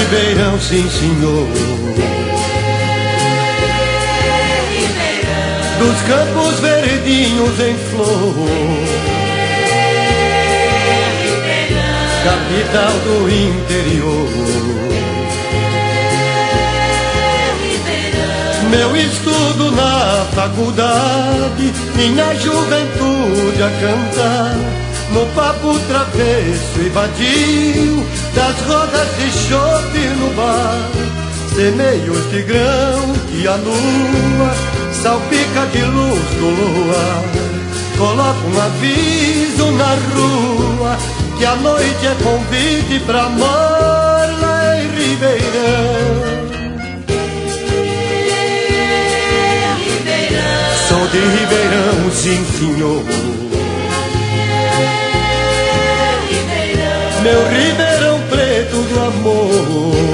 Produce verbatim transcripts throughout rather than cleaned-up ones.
Ribeirão, sim senhor. Dos campos verdinhos em flor, capital do interior. Meu estudo na faculdade, minha juventude a cantar, no papo travesso e vadio, das rodas de chope no bar, semeios de grão que a lua salpica de luz do luar. Coloca um aviso na rua que a noite é convite pra amor lá em Ribeirão. Sou de Ribeirão, sim senhor. Meu Ribeirão preto do amor,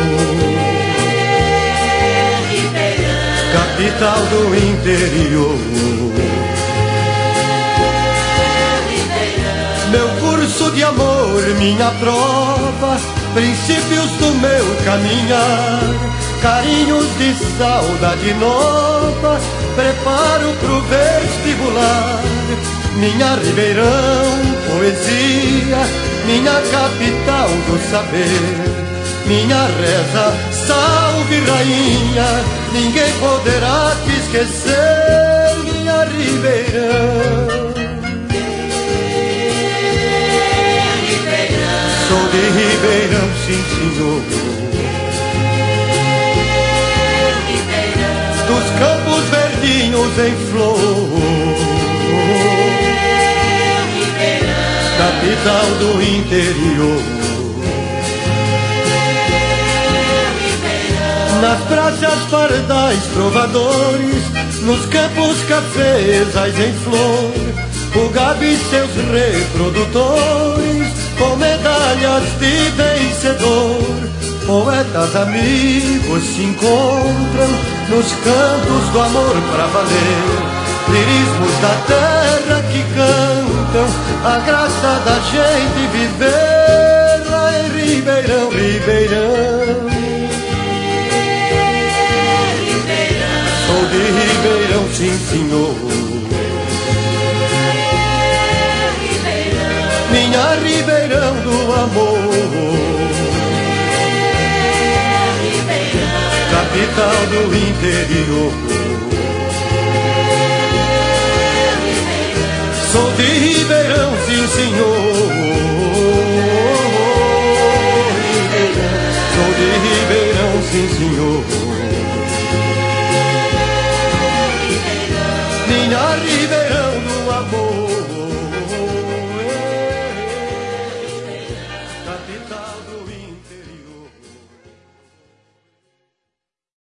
capital do interior. Meu curso de amor, minha prova, princípios do meu caminhar, carinhos de saudade nova, preparo pro vestibular. Minha Ribeirão, poesia, minha capital do saber, minha reza, salve rainha, ninguém poderá te esquecer, minha Ribeirão. Sou de Ribeirão, sim senhor. Dos campos verdinhos em flor, capital do interior. Nas praças, pardais, trovadores, nos campos, cafezais em flor, o gado e seus reprodutores, com medalhas de vencedor. Poetas amigos se encontram nos cantos do amor pra valer, lirismos da terra que cantam a graça da gente viver lá em Ribeirão, Ribeirão. Sou de Ribeirão, sim senhor. Minha Ribeirão do amor, capital do interior. Sou de Ribeirão, sim senhor. Sou de Ribeirão, sim senhor. Minha Ribeirão do amor,